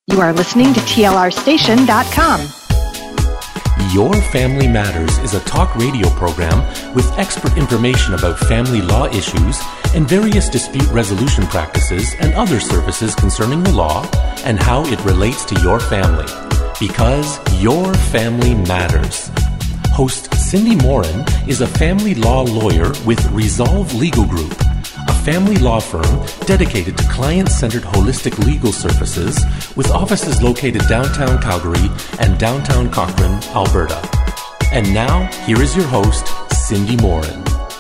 You are listening to TLRstation.com. Your Family Matters is a talk radio program with expert information about family law issues and various dispute resolution practices and other services concerning the law and how it relates to your family. Because your family matters. Host Cindy Morin is a family law lawyer with Resolve Legal Group, a family law firm dedicated to client-centered holistic legal services with offices located downtown Calgary and downtown Cochrane, Alberta. And now, here is your host, Cindy Morin.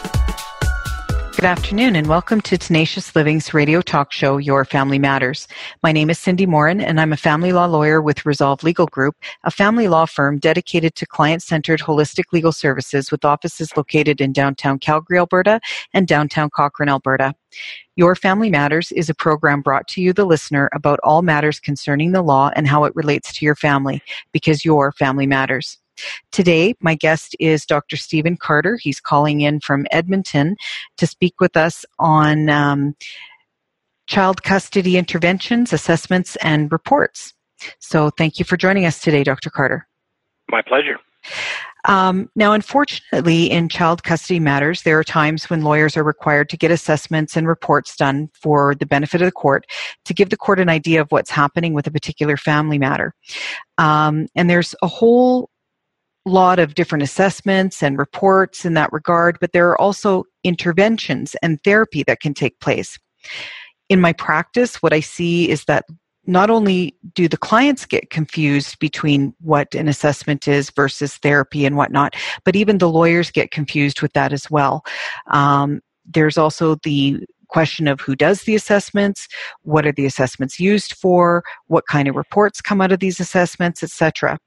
Good afternoon and welcome to Tenacious Living's radio talk show, Your Family Matters. My name is Cindy Morin and I'm a family law lawyer with Resolve Legal Group, a family law firm dedicated to client-centered holistic legal services with offices located in downtown Calgary, Alberta and downtown Cochrane, Alberta. Your Family Matters is a program brought to you, the listener, about all matters concerning the law and how it relates to your family, because your family matters. Today, my guest is Dr. Stephen Carter. He's calling in from Edmonton to speak with us on child custody interventions, assessments, and reports. So thank you for joining us today, Dr. Carter. My pleasure. Now, unfortunately, in child custody matters, there are times when lawyers are required to get assessments and reports done for the benefit of the court to give the court an idea of what's happening with a particular family matter. And there's a whole lot of different assessments and reports in that regard, but there are also interventions and therapy that can take place. In my practice, what I see is that not only do the clients get confused between what an assessment is versus therapy and whatnot, but even the lawyers get confused with that as well. There's also the question of who does the assessments, what are the assessments used for, what kind of reports come out of these assessments, etc.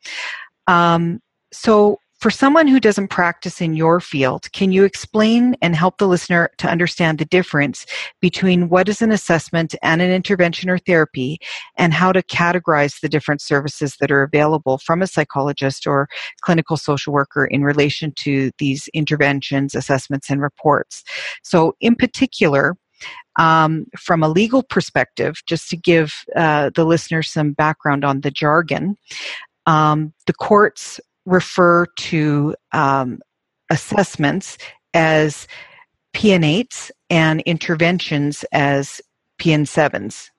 So for someone who doesn't practice in your field, can you explain and help the listener to understand the difference between what is an assessment and an intervention or therapy and how to categorize the different services that are available from a psychologist or clinical social worker in relation to these interventions, assessments, and reports? So in particular, from a legal perspective, just to give the listener some background on the jargon, the courts refer to assessments as PN8s and interventions as PN7s.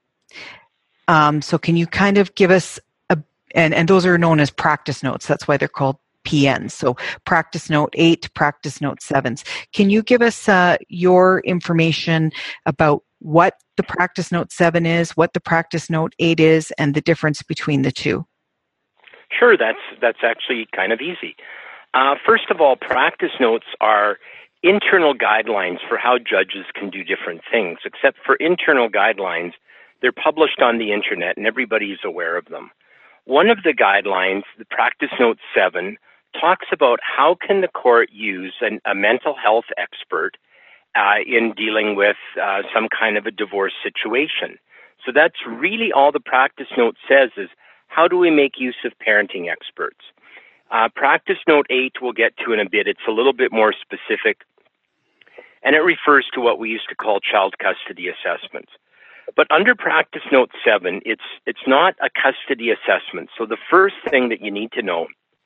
So can you kind of give us, and those are known as practice notes, that's why they're called PNs. So practice note 8, practice note 7s. Can you give us your information about what the practice note 7 is, what the practice note 8 is, and the difference between the two? Sure, that's actually kind of easy. First of all, practice notes are internal guidelines for how judges can do different things. Except for internal guidelines, they're published on the internet and everybody's aware of them. One of the guidelines, the practice note 7, talks about how can the court use a mental health expert in dealing with some kind of a divorce situation. So that's really all the practice note says is, how do we make use of parenting experts? Practice Note 8 we'll get to in a bit. It's a little bit more specific, and it refers to what we used to call child custody assessments. But under Practice Note 7, it's not a custody assessment. So the first thing that you need to know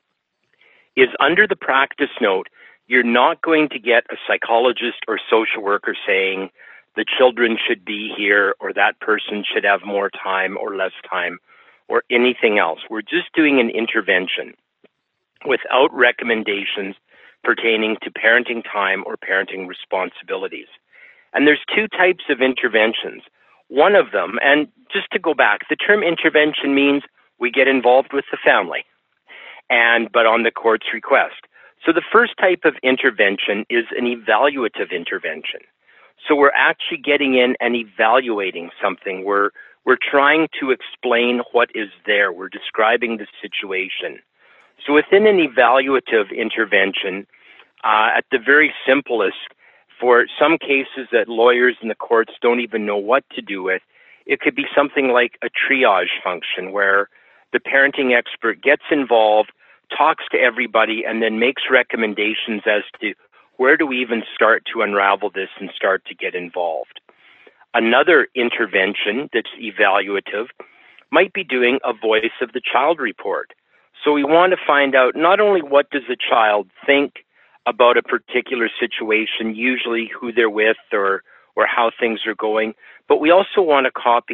is under the Practice Note, you're not going to get a psychologist or social worker saying the children should be here or that person should have more time or less time, or anything else. We're just doing an intervention without recommendations pertaining to parenting time or parenting responsibilities. And there's two types of interventions. One of them, and just to go back, the term intervention means we get involved with the family, but on the court's request. So the first type of intervention is an evaluative intervention. So we're actually getting in and evaluating something. We're trying to explain what is there. We're describing the situation. So within an evaluative intervention, at the very simplest, for some cases that lawyers in the courts don't even know what to do with, it could be something like a triage function where the parenting expert gets involved, talks to everybody, and then makes recommendations as to where do we even start to unravel this and start to get involved. Another intervention that's evaluative might be doing a voice of the child report. So we want to find out not only what does the child think about a particular situation, usually who they're with or how things are going, but we also want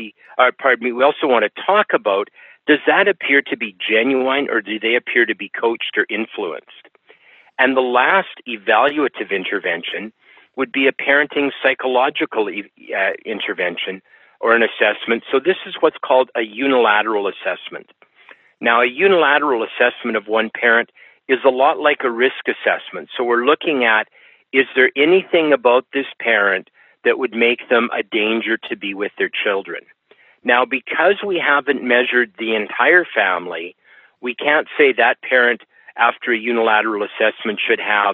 to we also want to talk about, does that appear to be genuine or do they appear to be coached or influenced? And the last evaluative intervention would be a parenting psychological intervention or an assessment. So this is what's called a unilateral assessment. Now, a unilateral assessment of one parent is a lot like a risk assessment. So we're looking at, is there anything about this parent that would make them a danger to be with their children? Now, because we haven't measured the entire family, we can't say that parent after a unilateral assessment should have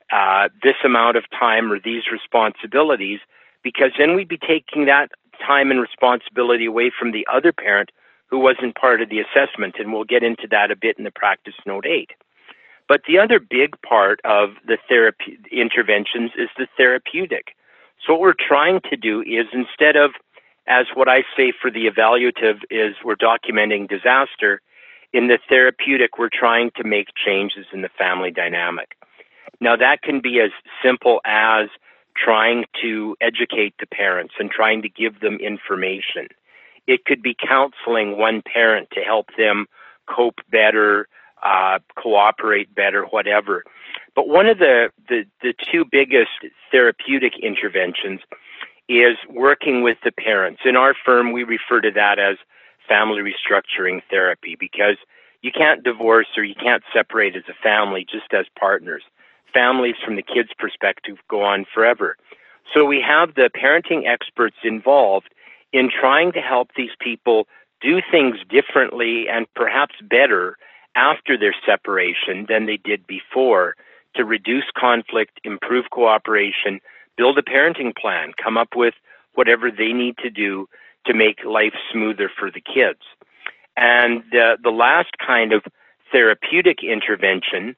this amount of time or these responsibilities, because then we'd be taking that time and responsibility away from the other parent who wasn't part of the assessment, and we'll get into that a bit in the practice note 8. But the other big part of the therapy interventions is the therapeutic. So what we're trying to do is, instead of, as what I say for the evaluative is we're documenting disaster, in the therapeutic we're trying to make changes in the family dynamic. Now that can be as simple as trying to educate the parents and trying to give them information. It could be counseling one parent to help them cope better, cooperate better, whatever. But one of the two biggest therapeutic interventions is working with the parents. In our firm, we refer to that as family restructuring therapy, because you can't divorce or you can't separate as a family, just as partners. Families, from the kids' perspective, go on forever. So we have the parenting experts involved in trying to help these people do things differently and perhaps better after their separation than they did before, to reduce conflict, improve cooperation, build a parenting plan, come up with whatever they need to do to make life smoother for the kids. And the last kind of therapeutic intervention,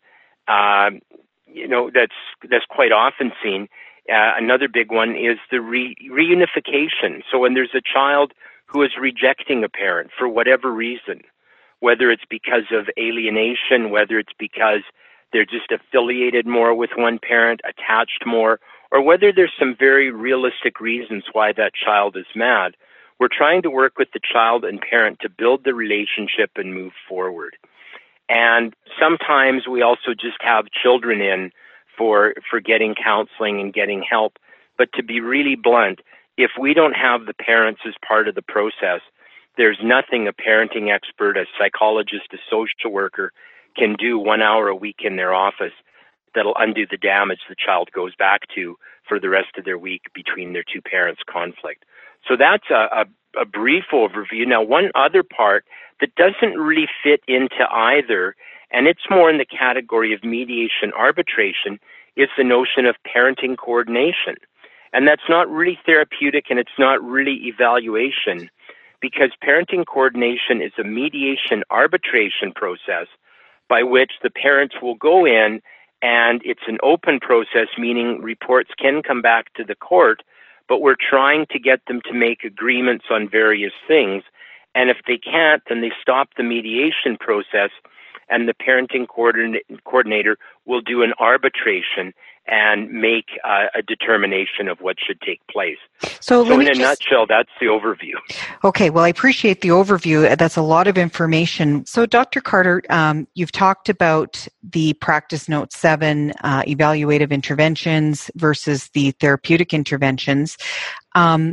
that's quite often seen, another big one is the reunification. So when there's a child who is rejecting a parent for whatever reason, whether it's because of alienation, whether it's because they're just affiliated more with one parent, attached more, or whether there's some very realistic reasons why that child is mad, we're trying to work with the child and parent to build the relationship and move forward. And sometimes we also just have children in for getting counseling and getting help. But to be really blunt, if we don't have the parents as part of the process, there's nothing a parenting expert, a psychologist, a social worker can do 1 hour a week in their office that'll undo the damage the child goes back to for the rest of their week between their two parents' conflict. So that's a brief overview. Now, one other part that doesn't really fit into either, and it's more in the category of mediation arbitration, is the notion of parenting coordination. And that's not really therapeutic and it's not really evaluation, because parenting coordination is a mediation arbitration process by which the parents will go in, and it's an open process, meaning reports can come back to the court, but we're trying to get them to make agreements on various things. And if they can't, then they stop the mediation process, and the parenting coordinator will do an arbitration and make a determination of what should take place. So in a nutshell, that's the overview. Okay, well, I appreciate the overview. That's a lot of information. So Dr. Carter, you've talked about the practice note 7, evaluative interventions versus the therapeutic interventions. And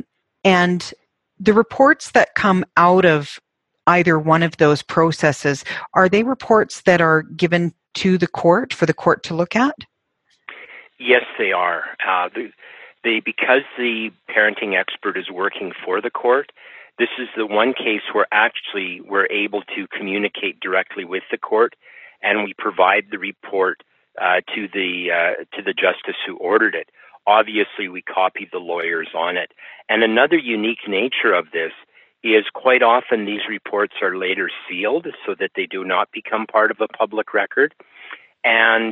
the reports that come out of either one of those processes, are they reports that are given to the court for the court to look at? Yes, they are. Because the parenting expert is working for the court, this is the one case where actually we're able to communicate directly with the court, and we provide the report to the justice who ordered it. Obviously, we copy the lawyers on it. And another unique nature of this is quite often these reports are later sealed so that they do not become part of a public record. And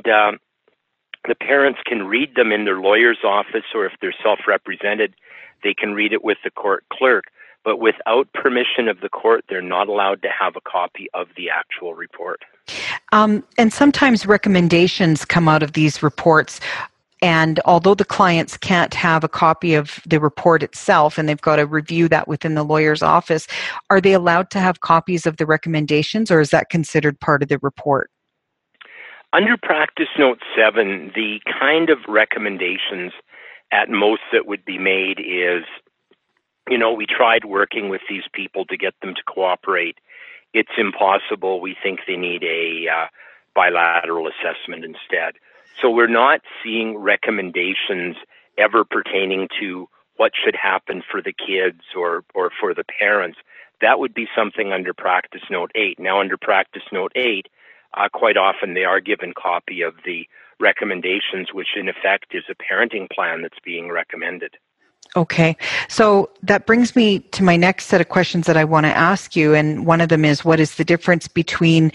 the parents can read them in their lawyer's office, or if they're self-represented, they can read it with the court clerk. but without permission of the court, they're not allowed to have a copy of the actual report. And sometimes recommendations come out of these reports. And although the clients can't have a copy of the report itself, and they've got to review that within the lawyer's office, are they allowed to have copies of the recommendations, or is that considered part of the report? Under Practice Note 7, the kind of recommendations at most that would be made is, we tried working with these people to get them to cooperate. It's impossible. We think they need a bilateral assessment instead. So we're not seeing recommendations ever pertaining to what should happen for the kids or for the parents. That would be something under Practice Note 8. Now, under Practice Note 8, quite often they are given copy of the recommendations, which in effect is a parenting plan that's being recommended. Okay, so that brings me to my next set of questions that I want to ask you, and one of them is, what is the difference between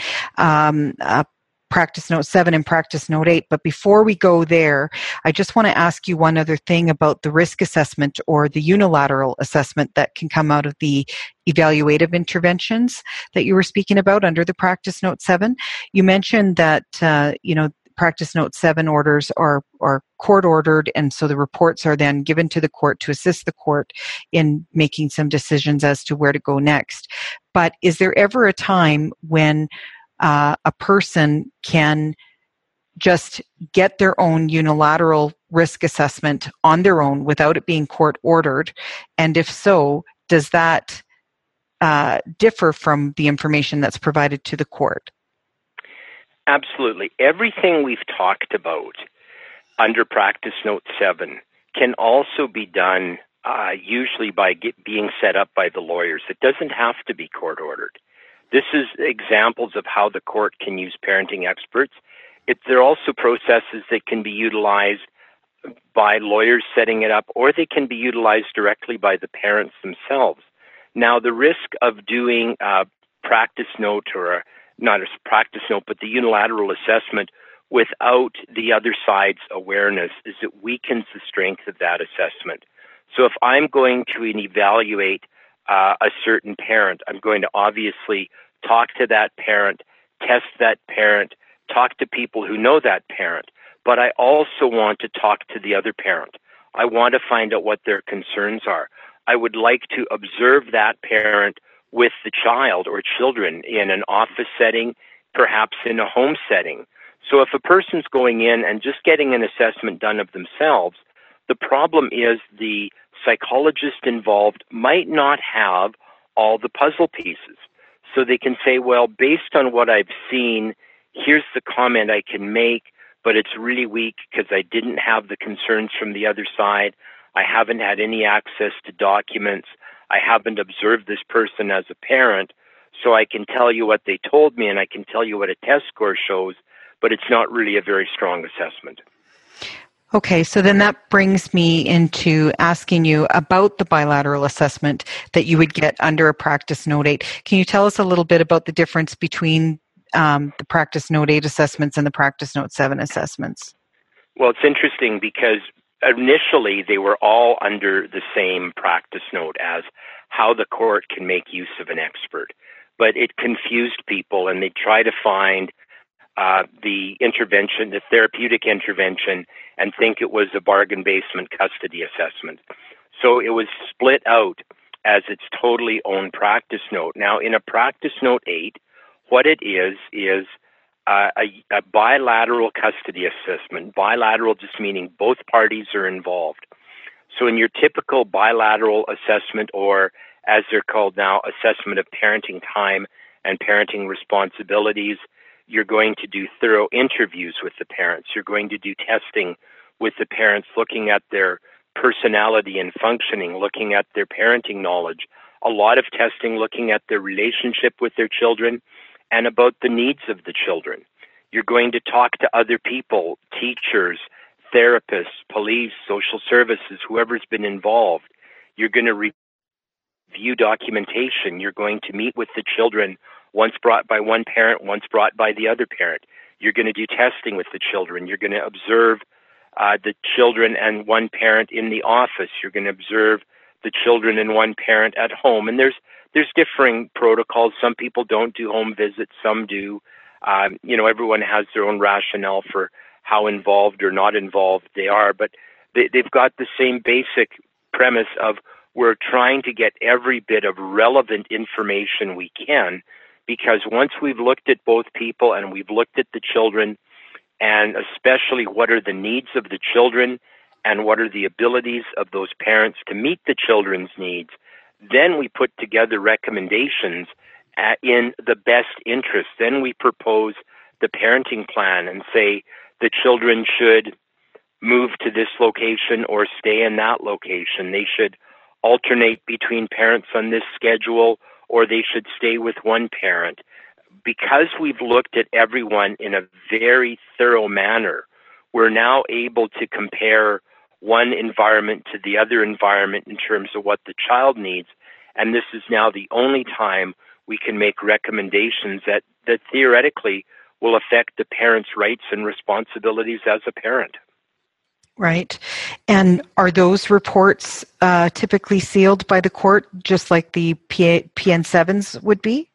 Practice Note 7 and Practice Note 8? But before we go there, I just want to ask you one other thing about the risk assessment or the unilateral assessment that can come out of the evaluative interventions that you were speaking about under the Practice Note 7. You mentioned that, Practice Note 7 orders are court ordered, and so the reports are then given to the court to assist the court in making some decisions as to where to go next. But is there ever a time when a person can just get their own unilateral risk assessment on their own without it being court ordered? And if so, does that differ from the information that's provided to the court? Absolutely. Everything we've talked about under Practice Note 7 can also be done usually by being set up by the lawyers. It doesn't have to be court ordered. This is examples of how the court can use parenting experts. There are also processes that can be utilized by lawyers setting it up, or they can be utilized directly by the parents themselves. Now, the risk of doing a practice note or not a practice note, but the unilateral assessment without the other side's awareness is it weakens the strength of that assessment. So if I'm going to evaluate a certain parent, I'm going to obviously talk to that parent, test that parent, talk to people who know that parent, but I also want to talk to the other parent. I want to find out what their concerns are. I would like to observe that parent with the child or children in an office setting, perhaps in a home setting. So if a person's going in and just getting an assessment done of themselves, the problem is the psychologist involved might not have all the puzzle pieces. So they can say, well, based on what I've seen, here's the comment I can make, but it's really weak because I didn't have the concerns from the other side. I haven't had any access to documents. I haven't observed this person as a parent, so I can tell you what they told me and I can tell you what a test score shows, but it's not really a very strong assessment. Okay, so then that brings me into asking you about the bilateral assessment that you would get under a Practice Note 8. Can you tell us a little bit about the difference between the Practice Note 8 assessments and the Practice Note 7 assessments? Well, it's interesting because initially they were all under the same practice note as how the court can make use of an expert. But it confused people, and they try to find the intervention, the therapeutic intervention, and think it was a bargain basement custody assessment. So it was split out as its totally own practice note. Now, in a Practice Note 8, what it is a bilateral custody assessment. Bilateral just meaning both parties are involved. So in your typical bilateral assessment, or as they're called now, assessment of parenting time and parenting responsibilities, you're going to do thorough interviews with the parents. You're going to do testing with the parents, looking at their personality and functioning, looking at their parenting knowledge, a lot of testing looking at their relationship with their children and about the needs of the children. You're going to talk to other people, teachers, therapists, police, social services, whoever's been involved. You're going to review documentation. You're going to meet with the children, once brought by one parent, once brought by the other parent. You're going to do testing with the children. You're going to observe the children and one parent in the office. You're going to observe the children and one parent at home. And there's differing protocols. Some people don't do home visits, some do. Everyone has their own rationale for how involved or not involved they are, but they've got the same basic premise of we're trying to get every bit of relevant information we can, because once we've looked at both people and we've looked at the children, and especially what are the needs of the children and what are the abilities of those parents to meet the children's needs, then we put together recommendations in the best interest. Then we propose the parenting plan and say the children should move to this location or stay in that location. They should alternate between parents on this schedule, or they should stay with one parent. Because we've looked at everyone in a very thorough manner, we're now able to compare one environment to the other environment in terms of what the child needs. And this is now the only time we can make recommendations that theoretically will affect the parent's rights and responsibilities as a parent. Right. And are those reports typically sealed by the court, just like the PN7s would be?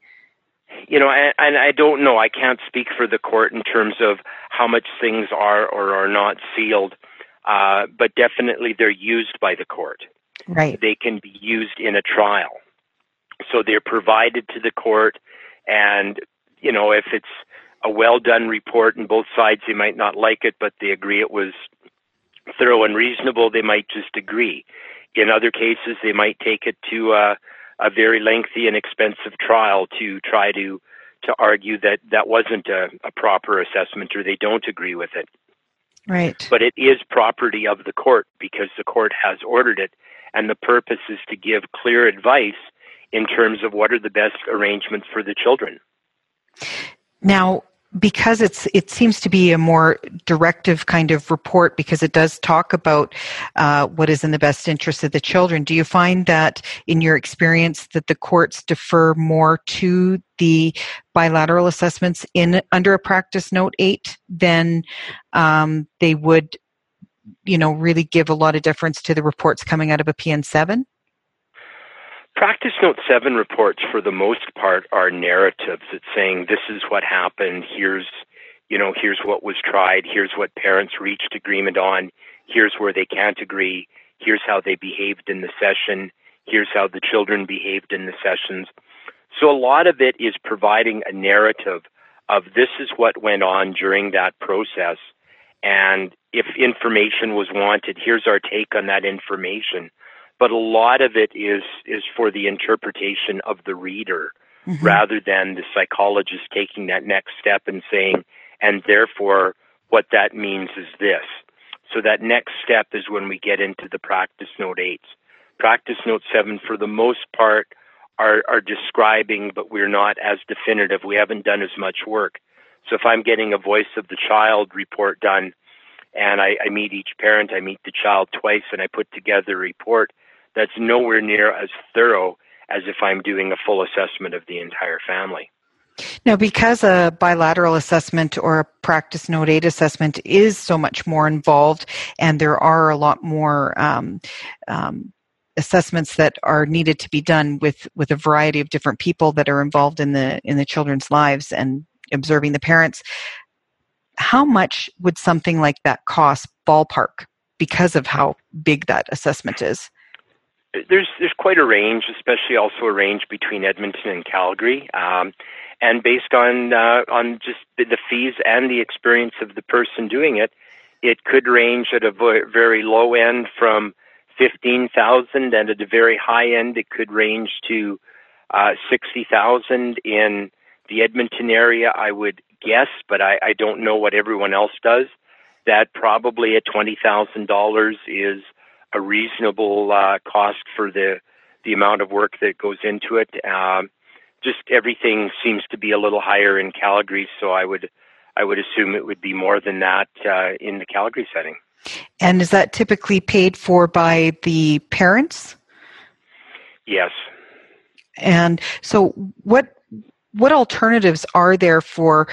And I don't know. I can't speak for the court in terms of how much things are or are not sealed, but definitely they're used by the court. Right. They can be used in a trial. So they're provided to the court, and, if it's a well-done report and both sides, they might not like it, but they agree it was thorough and reasonable, they might just agree. In other cases, they might take it to a very lengthy and expensive trial to try to argue that wasn't a proper assessment, or they don't agree with it. Right. But it is property of the court because the court has ordered it, and the purpose is to give clear advice in terms of what are the best arrangements for the children. Now, because it seems to be a more directive kind of report, because it does talk about what is in the best interest of the children, do you find that in your experience that the courts defer more to the bilateral assessments under a practice note 8 than they would, really give a lot of deference to the reports coming out of a PN7? Practice Note 7 reports, for the most part, are narratives. It's saying this is what happened, here's what was tried, here's what parents reached agreement on, here's where they can't agree, here's how they behaved in the session, here's how the children behaved in the sessions. So a lot of it is providing a narrative of this is what went on during that process, and if information was wanted, here's our take on that information. But a lot of it is for the interpretation of the reader, mm-hmm. rather than the psychologist taking that next step and saying, and therefore what that means is this. So that next step is when we get into the Practice Note 8s. Practice Note 7, for the most part, are describing, but we're not as definitive. We haven't done as much work. So if I'm getting a voice of the child report done, and I meet each parent, I meet the child twice, and I put together a report, that's nowhere near as thorough as if I'm doing a full assessment of the entire family. Now, because a bilateral assessment or a Practice Note 8 assessment is so much more involved, and there are a lot more assessments that are needed to be done with a variety of different people that are involved in the children's lives and observing the parents, how much would something like that cost ballpark because of how big that assessment is? There's quite a range, especially also a range between Edmonton and Calgary, and based on just the fees and the experience of the person doing it, it could range at a very low end from $15,000, and at a very high end, it could range to $60,000 in the Edmonton area. I would guess, but I don't know what everyone else does, that probably at $20,000 is a reasonable cost for the amount of work that goes into it. Just everything seems to be a little higher in Calgary, so I would assume it would be more than that in the Calgary setting. And is that typically paid for by the parents? Yes. And so what alternatives are there for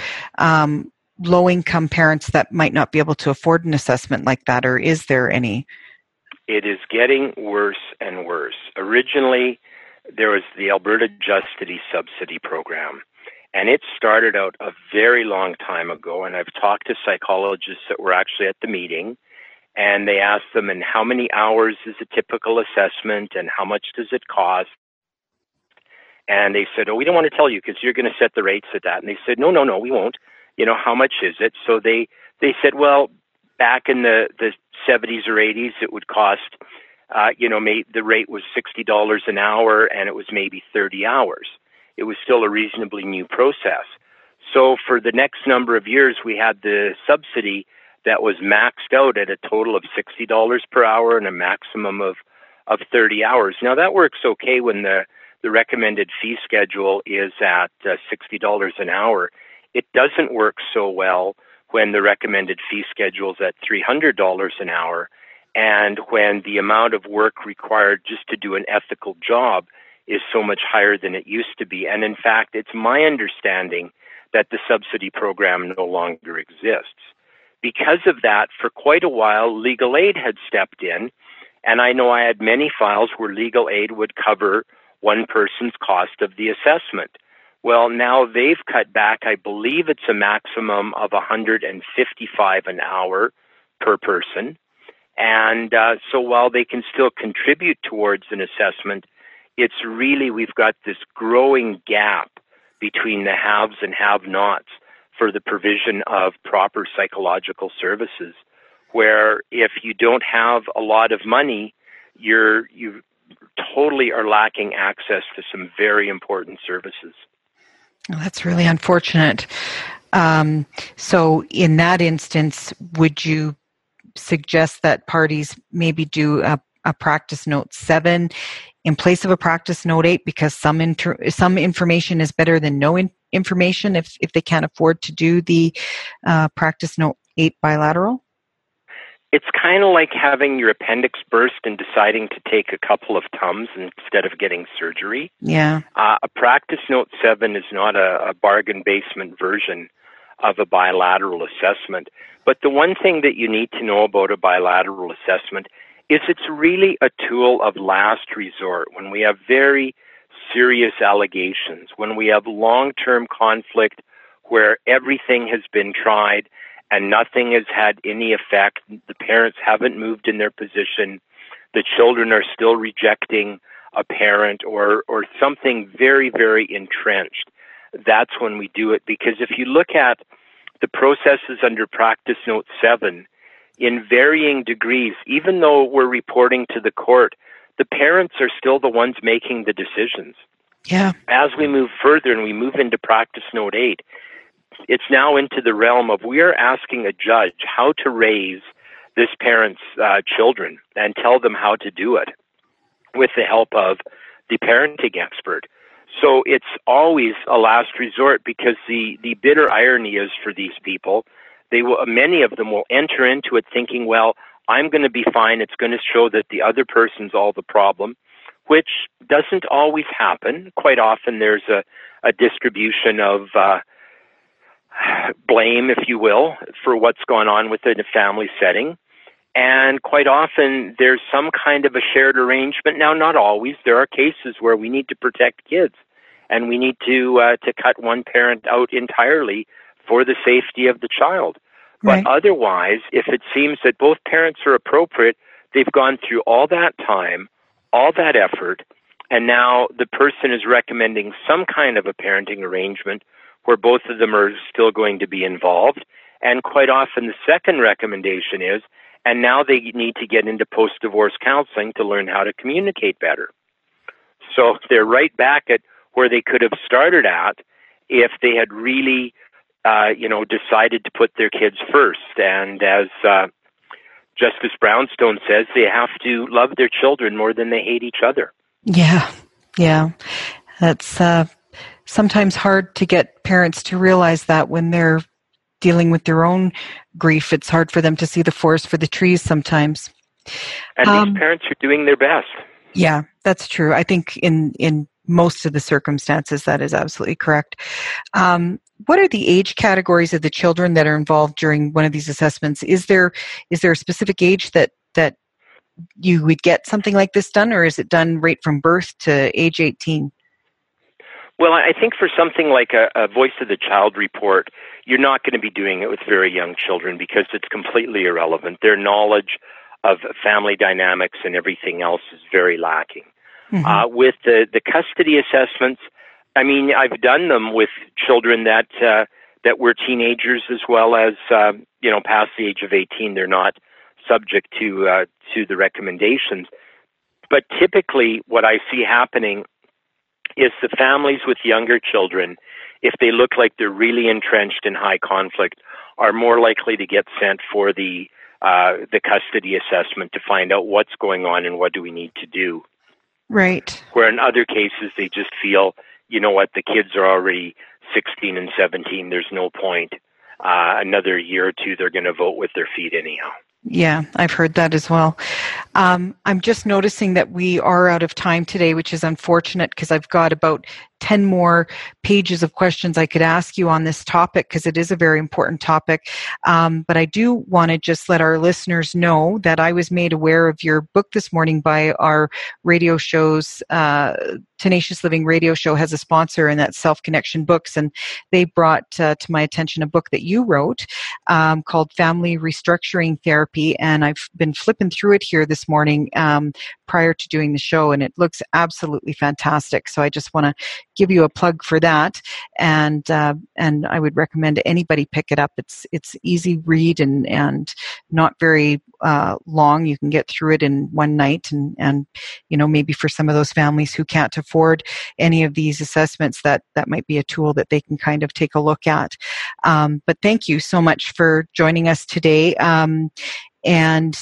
low-income parents that might not be able to afford an assessment like that, or is there any? it is getting worse and worse. Originally, there was the Alberta Justity Subsidy Program, and it started out a very long time ago, and I've talked to psychologists that were actually at the meeting, and they asked them, and how many hours is a typical assessment, and how much does it cost? And they said, oh, we don't want to tell you because you're going to set the rates at that. And they said, no, we won't. How much is it? So they said, well, back in the 70s or 80s, it would cost, the rate was $60 an hour, and it was maybe 30 hours. It was still a reasonably new process. So for the next number of years, we had the subsidy that was maxed out at a total of $60 per hour and a maximum of 30 hours. Now, that works okay when the recommended fee schedule is at $60 an hour. It doesn't work so well when the recommended fee schedule is at $300 an hour, and when the amount of work required just to do an ethical job is so much higher than it used to be. And in fact, it's my understanding that the subsidy program no longer exists. Because of that, for quite a while, legal aid had stepped in, and I know I had many files where legal aid would cover one person's cost of the assessment. Well, now they've cut back, I believe it's a maximum of $155 an hour per person. And so while they can still contribute towards an assessment, it's really, we've got this growing gap between the haves and have-nots for the provision of proper psychological services, where if you don't have a lot of money, you totally are lacking access to some very important services. Well, that's really unfortunate. So in that instance, would you suggest that parties maybe do a practice note 7 in place of a practice note 8, because some information is better than no information if they can't afford to do the practice note 8 bilateral? It's kind of like having your appendix burst and deciding to take a couple of Tums instead of getting surgery. Yeah. A practice note 7 is not a bargain basement version of a bilateral assessment. But the one thing that you need to know about a bilateral assessment is it's really a tool of last resort when we have very serious allegations, when we have long-term conflict where everything has been tried and nothing has had any effect. The parents haven't moved in their position. The children are still rejecting a parent or something very, very entrenched. That's when we do it. Because if you look at the processes under Practice Note 7, in varying degrees, even though we're reporting to the court, the parents are still the ones making the decisions. Yeah. As we move further and we move into Practice Note 8, it's now into the realm of we are asking a judge how to raise this parent's children and tell them how to do it with the help of the parenting expert. So it's always a last resort because the bitter irony is for these people, many of them will enter into it thinking, well, I'm going to be fine. It's going to show that the other person's all the problem, which doesn't always happen. Quite often there's a distribution of blame, if you will, for what's gone on within a family setting. And quite often there's some kind of a shared arrangement. Now, not always. There are cases where we need to protect kids and we need to cut one parent out entirely for the safety of the child. But otherwise, if it seems that both parents are appropriate, they've gone through all that time, all that effort, and now the person is recommending some kind of a parenting arrangement where both of them are still going to be involved. And quite often the second recommendation is, and now they need to get into post-divorce counseling to learn how to communicate better. So they're right back at where they could have started at if they had really, decided to put their kids first. And as Justice Brownstone says, they have to love their children more than they hate each other. Yeah. That's sometimes hard to get parents to realize that when they're dealing with their own grief. It's hard for them to see the forest for the trees sometimes. And these parents are doing their best. Yeah, that's true. I think in most of the circumstances, that is absolutely correct. What are the age categories of the children that are involved during one of these assessments? Is there a specific age that you would get something like this done, or is it done right from birth to age 18? Well, I think for something like a Voice of the Child report, you're not going to be doing it with very young children because it's completely irrelevant. Their knowledge of family dynamics and everything else is very lacking. Mm-hmm. With the custody assessments, I mean, I've done them with children that were teenagers as well as, past the age of 18. They're not subject to the recommendations. But typically what I see happening is the families with younger children, if they look like they're really entrenched in high conflict, are more likely to get sent for the custody assessment to find out what's going on and what do we need to do. Right. Where in other cases they just feel, you know what, the kids are already 16 and 17, there's no point. Another year or two, they're going to vote with their feet anyhow. Yeah, I've heard that as well. I'm just noticing that we are out of time today, which is unfortunate because I've got about 10 more pages of questions I could ask you on this topic because it is a very important topic. But I do want to just let our listeners know that I was made aware of your book this morning by our radio show's Tenacious Living radio show has a sponsor, and that's Self Connection Books. And they brought to my attention a book that you wrote called Family Restructuring Therapy. And I've been flipping through it here this morning prior to doing the show, and it looks absolutely fantastic. So I just want to give you a plug for that, and I would recommend anybody pick it up. It's easy read and not very long. You can get through it in one night, and maybe for some of those families who can't afford any of these assessments, that might be a tool that they can kind of take a look at. But thank you so much for joining us today, and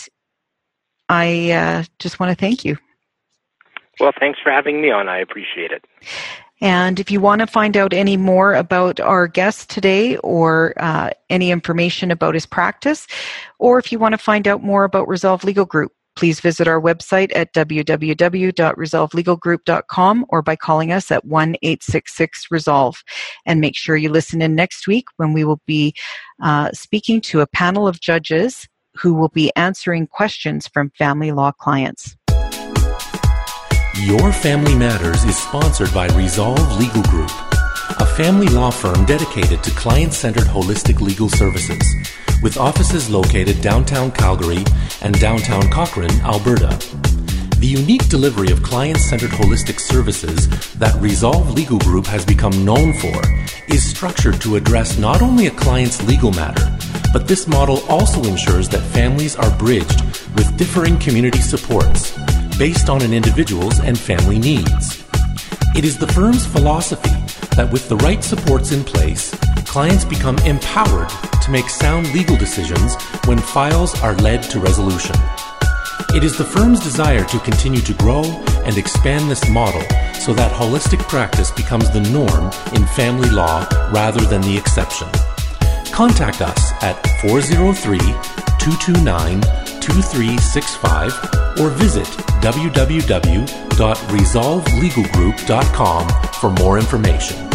I just want to thank you. Well, thanks for having me on. I appreciate it. And if you want to find out any more about our guest today, or any information about his practice, or if you want to find out more about Resolve Legal Group, please visit our website at www.resolvelegalgroup.com or by calling us at 1-866-RESOLVE. And make sure you listen in next week when we will be speaking to a panel of judges who will be answering questions from family law clients. Your Family Matters is sponsored by Resolve Legal Group, a family law firm dedicated to client-centered holistic legal services, with offices located downtown Calgary and downtown Cochrane, Alberta. The unique delivery of client-centered holistic services that Resolve Legal Group has become known for is structured to address not only a client's legal matter, but this model also ensures that families are bridged with differing community supports based on an individual's and family needs. It is the firm's philosophy that with the right supports in place, clients become empowered to make sound legal decisions when files are led to resolution. It is the firm's desire to continue to grow and expand this model so that holistic practice becomes the norm in family law rather than the exception. Contact us at 403-229-2365 or visit www.resolvelegalgroup.com for more information.